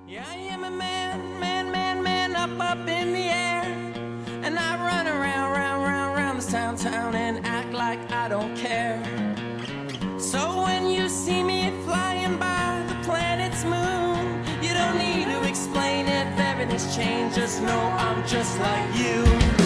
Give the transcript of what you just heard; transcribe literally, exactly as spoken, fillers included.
Yeah, I am a man, man, man, man, up, up in the air. And I run around, round, round, round this town, town and act like I don't care. So when you see me flying by the planet's moon, you don't need to explain if everything's changed, just know I'm just like you.